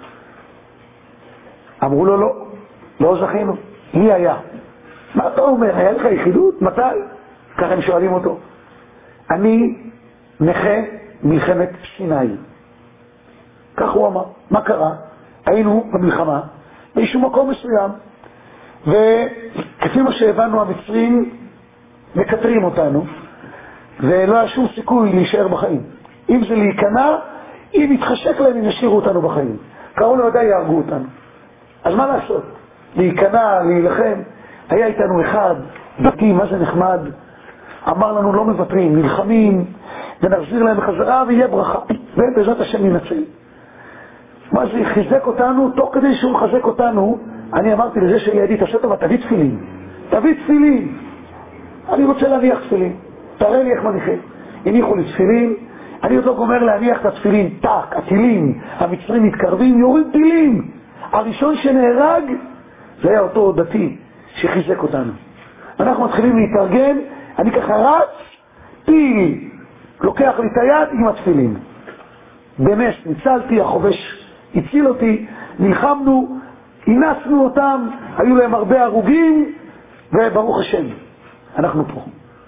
אמרו לו, לא, לא זכינו. מי היה? מה אתה אומר, היה לך יחידות? מתי? ככה הם שואלים אותו. אני נכה מלחמת סיני. כך הוא אמר. מה קרה? היינו במלחמה באיזשהו מקום מסוים, וכפי מה שהבנו, המצרים מקטרים אותנו, ולא היה שום סיכוי להישאר בחיים. אם זה להיכנע, אם יתחשק להם, הם ישאירו אותנו בחיים. קראו לו ודאי יהרגו אותנו. אז מה לעשות? להיכנע, להילחם. היה איתנו אחד, דתי, מה זה נחמד, אמר לנו לא מוותרים, נלחמים, ונחזיר להם בחזרה ויהיה ברכה, ובעזרת השם ננצל. מה זה חיזק אותנו, תוך כדי שהוא מחזק אותנו, אני אמרתי לזה שלידי, תעשה טובה, תביא תפילין, תביא תפילין. אני רוצה להניח תפילין, תראה לי איך מניחים. הניחו לי תפילין, אני עוד לא גומר להניח את התפילין, טק, הטילים, המצרים מתקרבים, יורים טילים. הראשון שנהרג, זה היה אותו דתי שחיזק אותנו. אנחנו מתחילים להתארגן, אני ככה רץ, טיל, לוקח לי את היד עם התפילין. בנס ניצלתי, החובש הציל אותי, נלחמנו, הנסנו אותם, היו להם הרבה הרוגים, וברוך השם, אנחנו פה.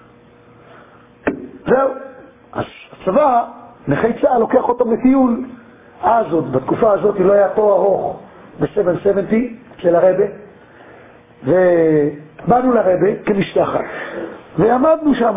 זהו. אז הצבא, נכי צה"ל, לוקח אותם לטיול. אז עוד, בתקופה הזאת, לא היה תור ארוך ב-שבע שבעים אצל הרבה, באנו לרבה כמשלחת, ועמדנו שם.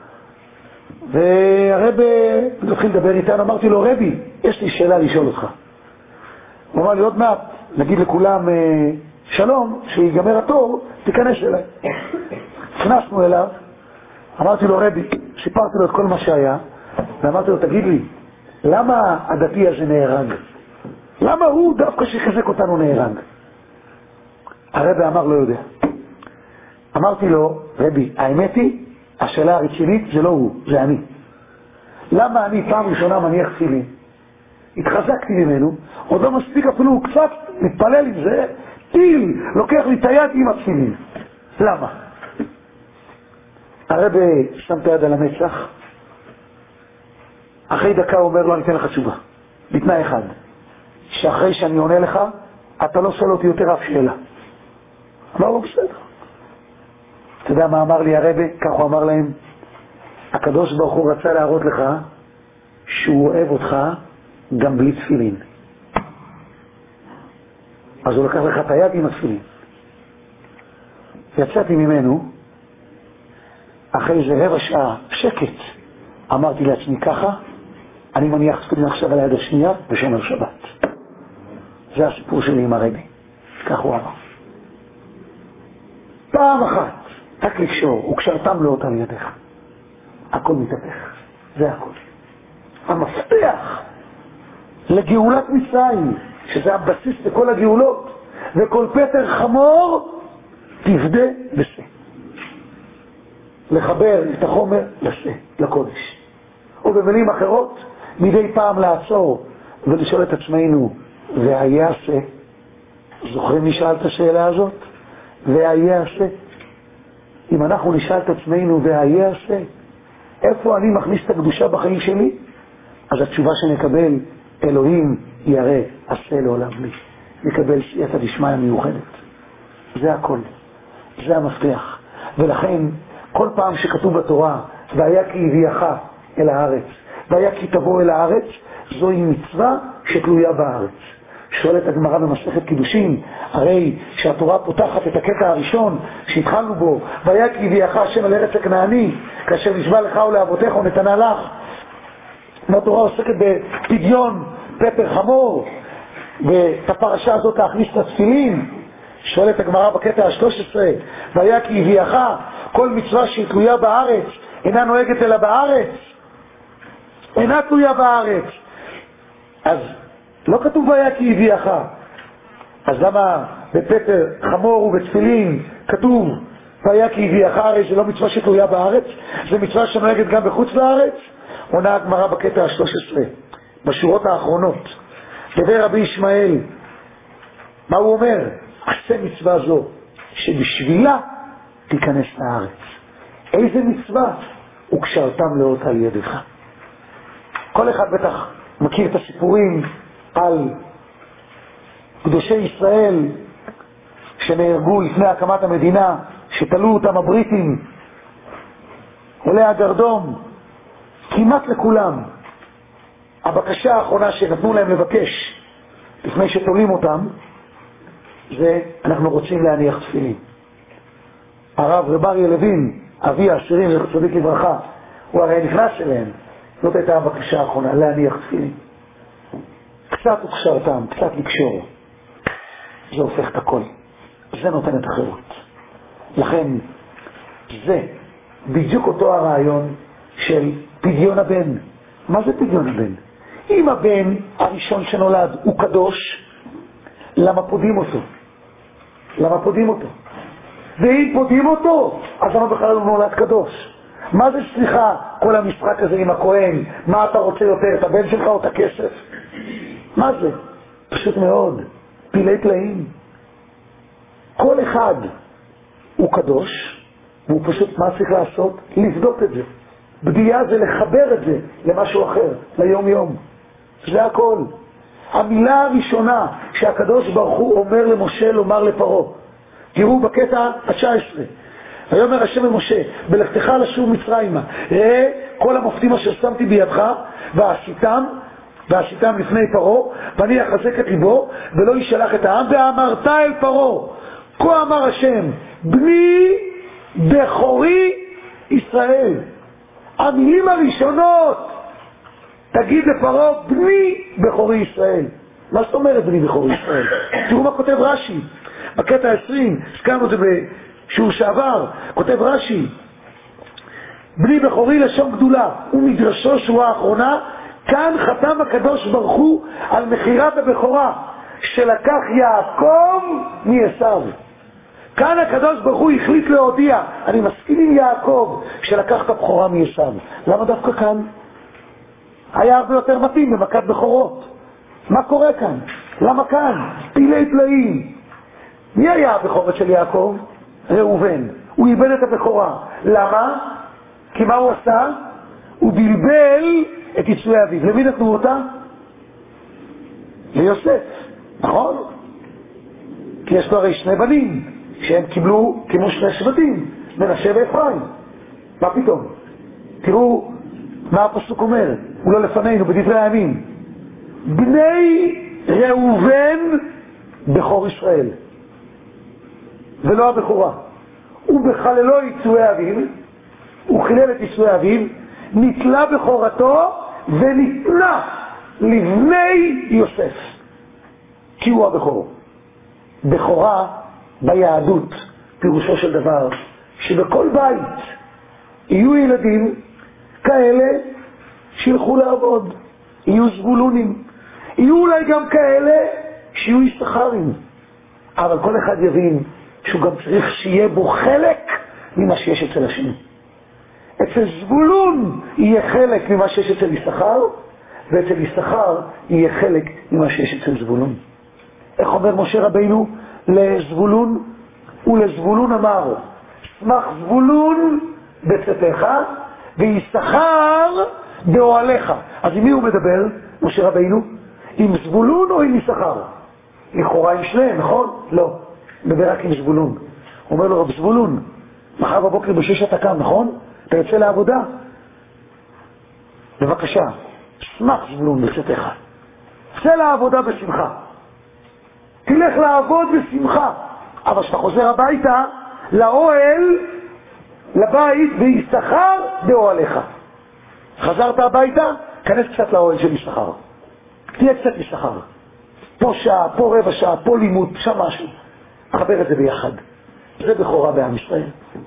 והרבה התחיל לדבר איתנו, אמרתי לו, רבי, יש לי שאלה לשאול אותך. הוא אמר לי, עוד מעט, נגיד לכולם שלום, שיגמר התור, תיכנס אליי. הכנסנו אליו, אמרתי לו, רבי, סיפרתי לו את כל מה שהיה, ואמרתי לו, תגיד לי, למה הדתי הזה נהרג? למה הוא דווקא שחזק אותנו נהרג? הרבי אמר, לא יודע. אמרתי לו, רבי, האמת היא, השאלה הרצינית זה לא הוא, זה אני. למה אני פעם ראשונה מניח תפילין? התחזקתי ממנו, עוד לא מספיק אפילו הוא קצת מתפלל עם זה, טיל, לוקח לי את היד עם התפילין. למה? הרבי שם את היד על המצח, אחרי דקה הוא אומר לו, אני אתן לך תשובה. בתנאי אחד, שאחרי שאני עונה לך, אתה לא שואל אותי יותר אף שאלה. אמר לו, בסדר. אתה יודע מה אמר לי הרבי? כך הוא אמר להם, הקדוש ברוך הוא רצה להראות לך שהוא אוהב אותך גם בלי תפילין. אז הוא לקח לך את היד עם התפילין. יצאתי ממנו, אחרי איזה רבע שעה שקט, אמרתי לעצמי ככה, אני מניח תפילין עכשיו על היד השנייה ושומר שבת. זה הסיפור שלי עם הרבי. כך הוא אמר. פעם אחת, רק לקשור, וקשרתם לא אותם ידיך. הכל מתהפך. זה הכל. המפתח לגאולת מצרים, שזה הבסיס לכל הגאולות, וכל פטר חמור תפדה בשה. לחבר את החומר לשה, לקודש. או במילים אחרות, מדי פעם לעצור ולשאול את עצמנו, והיה שה? זוכרים נשאל את השאלה הזאת? והיה שה? אם אנחנו נשאל את עצמנו, והיה שה? איפה אני מכניס את הקדושה בחיים שלי? אז התשובה שנקבל, אלוהים יראה עשה לעולם לי. נקבל סייעתא דשמיא מיוחדת. זה הכל. זה המפתח. ולכן, כל פעם שכתוב בתורה, והיה כי הביאך אל הארץ, והיה כי תבוא אל הארץ, זוהי מצווה שתלויה בארץ. שואלת הגמרא במסכת קידושין, הרי שהתורה פותחת את הקטע הראשון שהתחלנו בו, והיה כי הביאך השם אל ארץ הכנעני, כאשר נשבע לך ולאבותיך ונתנה לך. והתורה עוסקת בפדיון פטר חמור, ואת הפרשה הזאת להכניס לתפילין. שואלת הגמרא בקטע ה-שלוש עשרה, והיה כי הביאך, כל מצווה שהיא תלויה בארץ, אינה נוהגת אלא בארץ, אינה תלויה בארץ. אז לא כתוב והיה כי הביאך. אז למה בפטר חמור ובתפילין כתוב והיה כי הביאך? הרי זה לא מצווה שתלויה בארץ, זה מצווה שנוהגת גם בחוץ לארץ. עונה הגמרא בקטע ה-שלוש עשרה, בשורות האחרונות, דבר רבי ישמעאל, מה הוא אומר? עשה מצווה זו שבשבילה תיכנס לארץ. איזה מצווה? וקשרתם לאות על ידך. כל אחד בטח מכיר את הסיפורים על קדושי ישראל שנהרגו לפני הקמת המדינה, שתלו אותם הבריטים, עולי הגרדום. כמעט לכולם הבקשה האחרונה שנתנו להם לבקש לפני שתולים אותם זה, אנחנו רוצים להניח תפילין. הרב רב אריה לוין, אבי העשירים צדיק לברכה, הוא הרי נכנס אליהם. זאת הייתה הבקשה האחרונה, להניח תפילין. קצת וקשרתם, קצת לקשור. זה הופך את הכל. זה נותן את החירות. לכן זה בדיוק אותו הרעיון של פדיון הבן. מה זה פדיון הבן? אם הבן הראשון שנולד הוא קדוש, למה פודים אותו? למה פודים אותו? ואם פודים אותו, אז למה בכלל הוא נולד קדוש? מה זה סליחה כל המשחק הזה עם הכהן? מה אתה רוצה יותר, את הבן שלך או את הכסף? מה זה? פשוט מאוד, פילי פלאים. כל אחד הוא קדוש, והוא פשוט, מה צריך לעשות? לבדוק את זה. בדיעה זה לחבר את זה למשהו אחר, ליום יום. זה הכל. המילה הראשונה שהקדוש ברוך הוא אומר למשה לומר לפרעה, תראו בקטע ה-תשע עשרה, ויאמר השם למשה, בלכתך לשוב מצרימה, ראה כל המופתים אשר שמתי בידך, ועשיתם, ועשיתם לפני פרעה, ואני אחזק את ליבו, ולא ישלח את העם, ואמרת אל פרעה, כה אמר השם, בני בכורי ישראל. המילים הראשונות, תגיד לפרעה, בני בכורי ישראל. מה זאת אומרת בני בכורי ישראל? תראו מה כותב רש"י. בקטע עשרים, הזכרנו את זה בשיעור שעבר, כותב רש"י, בני בכורי לשון גדולה, ומדרשו שורה האחרונה, כאן חתם הקדוש ברוך הוא על מחירת הבכורה שלקח יעקב מעשיו. כאן הקדוש ברוך הוא החליט להודיע, אני מסכים עם יעקב שלקח את הבכורה מעשיו. למה דווקא כאן? היה הרבה יותר מתאים במכת בכורות. מה קורה כאן? למה כאן? פילי פלאים. מי היה הבכורת של יעקב? ראובן. הוא איבד את הבכורה. למה? כי מה הוא עשה? הוא בלבל את יצואי אביו. למי נתנו אותה? ליוסף, נכון? כי יש לו הרי שני בנים שהם קיבלו כמו שני שבטים, מנשה ואפרים. מה פתאום? תראו מה הפסוק אומר, הוא לא לפנינו בדברי הימים. בני ראובן בכור ישראל, ולא הבכורה. ובחללו יצואי אביו, הוא חילל את יצואי אביו, נתלה בכורתו וניתנה לבני יוסף, כי הוא הבכור. בכורה ביהדות פירושו של דבר שבכל בית יהיו ילדים כאלה שילכו לעבוד, יהיו זבולונים, יהיו אולי גם כאלה שיהיו יששכרים, אבל כל אחד יבין שהוא גם צריך שיהיה בו חלק ממה שיש אצל השני. אצל זבולון יהיה חלק ממה שיש אצל יששכר, ואצל יששכר יהיה חלק ממה שיש אצל זבולון. איך אומר משה רבינו לזבולון? ולזבולון אמר, שמח זבולון בצאתך ויששכר באוהליך. אז עם מי הוא מדבר, משה רבינו? עם זבולון או עם יששכר? לכאורה עם שניהם, נכון? לא, מדבר רק עם זבולון. הוא אומר לו, רב זבולון, מחר בבוקר בשש אתה קם, נכון? אתה יוצא לעבודה? בבקשה, שמח זבולון בצאתך, צא לעבודה בשמחה, תלך לעבוד בשמחה, אבל כשאתה חוזר הביתה לאוהל, לבית, ויששכר באוהליך. חזרת הביתה, כנס קצת לאוהל של יששכר, תהיה קצת יששכר, פה שעה, פה רבע שעה, פה לימוד, שם משהו, חבר את זה ביחד. זה בכורה בעם ישראל,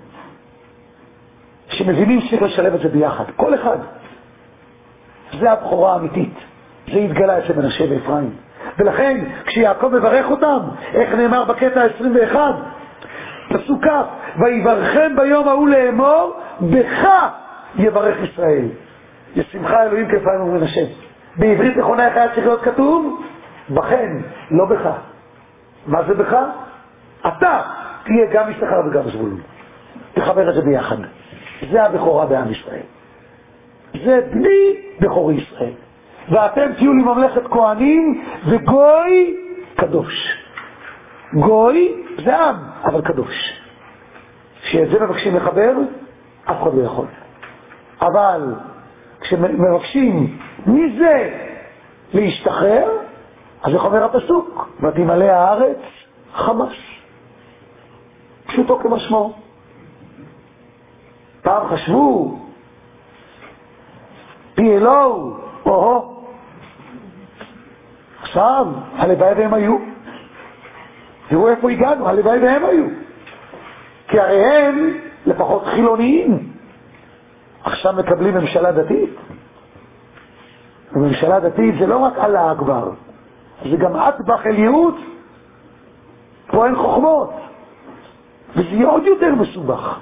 שמבינים שצריך לשלב את זה ביחד, כל אחד. זה הבכורה האמיתית, זה התגלה אצל מנשה ואפרים. ולכן כשיעקב מברך אותם, איך נאמר בקטע עשרים ואחת, פסוק כ', ויברכם ביום ההוא לאמור, בך יברך ישראל. ישמחה אלוהים כאפרים ומנשה. בעברית נכונה איך היה צריך להיות כתוב? בכם, לא בך. מה זה בך? אתה תהיה גם יששכר וגם זבולון. תחבר את זה ביחד. זה הבכורה בעם ישראל. זה בני בכורי ישראל. ואתם תהיו לי ממלכת כהנים וגוי קדוש. גוי זה עם, אבל קדוש. שאת זה מבקשים לחבר, אף אחד לא יכול. אבל כשמבקשים מזה להשתחרר, אז איך אומר הפסוק? ותמלא הארץ חמס. פשוטו כמשמעו. פעם חשבו פי אלוהו, או-הו. עכשיו, הלוואי והם היו. תראו איפה הגענו, הלוואי והם היו. כי הרי הם לפחות חילוניים. עכשיו מקבלים ממשלה דתית. וממשלה דתית זה לא רק אללה אכבר, זה גם אטבח עליונות. פה אין חוכמות. וזה יהיה עוד יותר מסובך.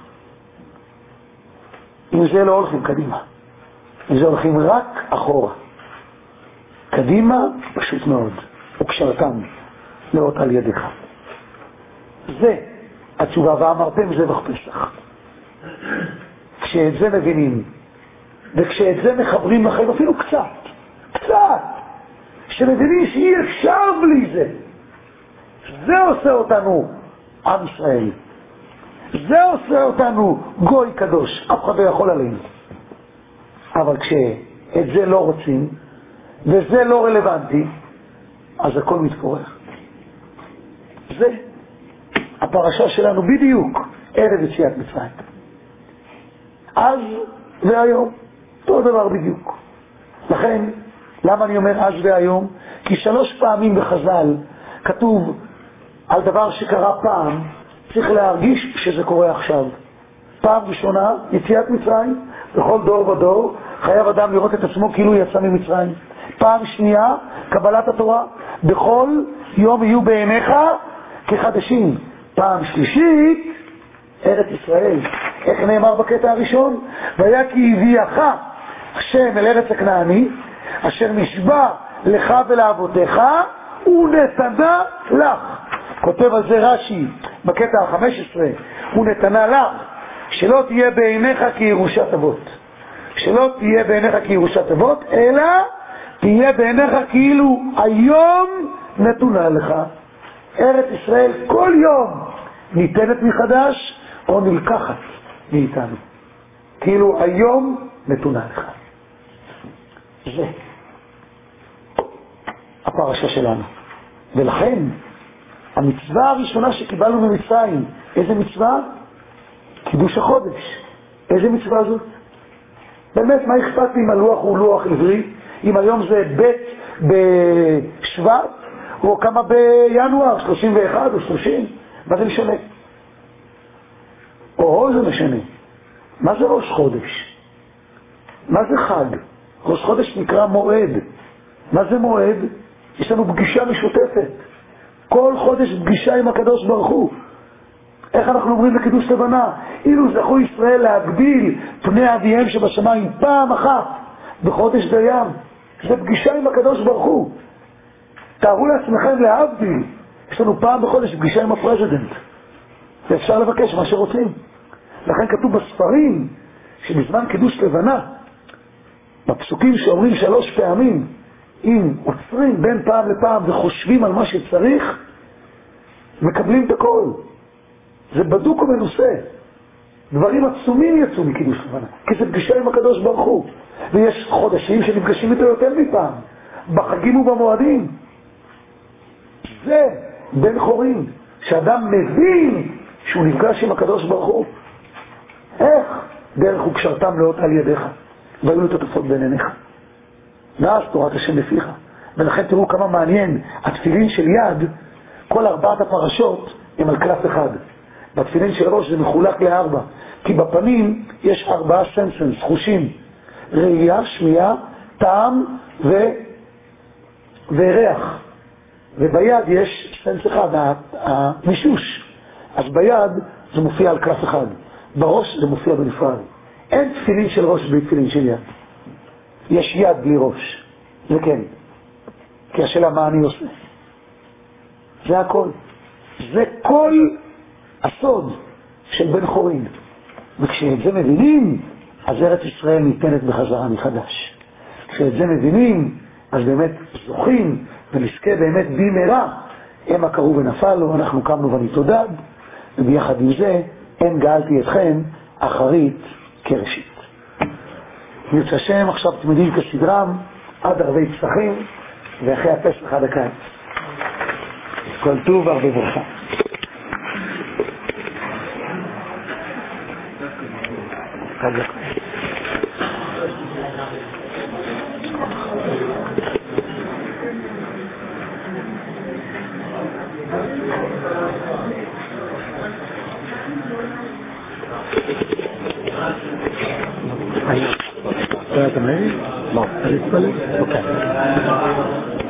עם זה לא הולכים קדימה. עם זה הולכים רק אחורה. קדימה פשוט מאוד. וקשרתם לאות על ידך. זה התשובה, ואמרתם זבח פסח. כשאת זה מבינים, וכשאת זה מחברים לכם אפילו קצת, קצת, שמבינים שאי אפשר בלי זה, זה עושה אותנו עם ישראל. זה עושה אותנו גוי קדוש. אף אחד לא יכול עלינו. אבל כשאת זה לא רוצים, וזה לא רלוונטי, אז הכל מתפורר. זה הפרשה שלנו בדיוק ערב יציאת מצרים. אז והיום, אותו דבר בדיוק. לכן, למה אני אומר אז והיום? כי שלוש פעמים בחז"ל כתוב על דבר שקרה פעם, צריך להרגיש שזה קורה עכשיו. פעם ראשונה, יציאת מצרים, בכל דור ודור, חייב אדם לראות את עצמו כאילו יצא ממצרים. פעם שנייה, קבלת התורה, בכל יום יהיו בעיניך כחדשים. פעם שלישית, ארץ ישראל. איך נאמר בקטע הראשון? והיה כי הביאך השם אל ארץ הכנעני, אשר נשבע לך ולאבותיך, ונתנה לך. כותב על זה רש"י בקטע ה-חמש עשרה, ונתנה לך, שלא תהיה בעיניך כירושת אבות. שלא תהיה בעיניך כירושת אבות, אלא תהיה בעיניך כאילו היום נתונה לך. ארץ ישראל כל יום ניתנת מחדש או נלקחת מאיתנו. כאילו היום נתונה לך. זה הפרשה שלנו. ולכן המצווה הראשונה שקיבלנו ממצרים, איזה מצווה? קידוש החודש. איזה מצווה זאת? באמת, מה אכפת לי אם הלוח הוא לוח עברי? אם היום זה ב' בשבט, או כמה בינואר, שלושים ואחת או שלושים? מה זה משנה? או זה משנה. מה זה ראש חודש? מה זה חג? ראש חודש נקרא מועד. מה זה מועד? יש לנו פגישה משותפת. כל חודש פגישה עם הקדוש ברוך הוא. איך אנחנו אומרים לקידוש לבנה? אילו זכו ישראל להגדיל פני אביהם שבשמיים פעם אחת בחודש דיין. זה פגישה עם הקדוש ברוך הוא. תארו לעצמכם להבדיל. יש לנו פעם בחודש פגישה עם הפרזידנט. ואפשר לבקש מה שרוצים. לכן כתוב בספרים שבזמן קידוש לבנה, בפסוקים שאומרים שלוש פעמים, אם עוצרים בין פעם לפעם וחושבים על מה שצריך, מקבלים את הכל. זה בדוק ומנוסה. דברים עצומים יצאו מקידוש לבנה, כי זה פגישה עם הקדוש ברוך הוא. ויש חודשים שנפגשים איתו יותר מפעם, בחגים ובמועדים. זה בן חורין, שאדם מבין שהוא נפגש עם הקדוש ברוך הוא. איך? דרך וקשרתם לאות על ידיך, והיו את התופות בין עיניך. ואז תורת השם בפיך. ולכן תראו כמה מעניין, התפילין של יד, כל ארבעת הפרשות הם על קלף אחד. בתפילין של ראש זה מחולק לארבע, כי בפנים יש ארבעה סנסנס, חושים, ראייה, שמיעה, טעם ו... וריח. וביד יש סנס אחד, המישוש. אז ביד זה מופיע על קלף אחד, בראש זה מופיע בנפרד. אין תפילין של ראש בלי תפילין של יד. יש יד בלי ראש, זה כן. כי השאלה מה אני עושה. זה הכל. זה כל הסוד של בן חורין. וכשאת זה מבינים, אז ארץ ישראל ניתנת בחזרה מחדש. כשאת זה מבינים, אז באמת זוכים ונזכה באמת במהרה. הם הקראו ונפלו, אנחנו קמנו ונתעודד, וביחד עם זה, אין גאלתי אתכם אחרית כראשית. נרצה השם, עכשיו תמידים כסדרם, עד ערבי פסחים, ואחרי הפסח עד הקיץ. כל טוב והרבה ברכה. חזק. אתה מבין? לא. אני אתפלא? אוקיי.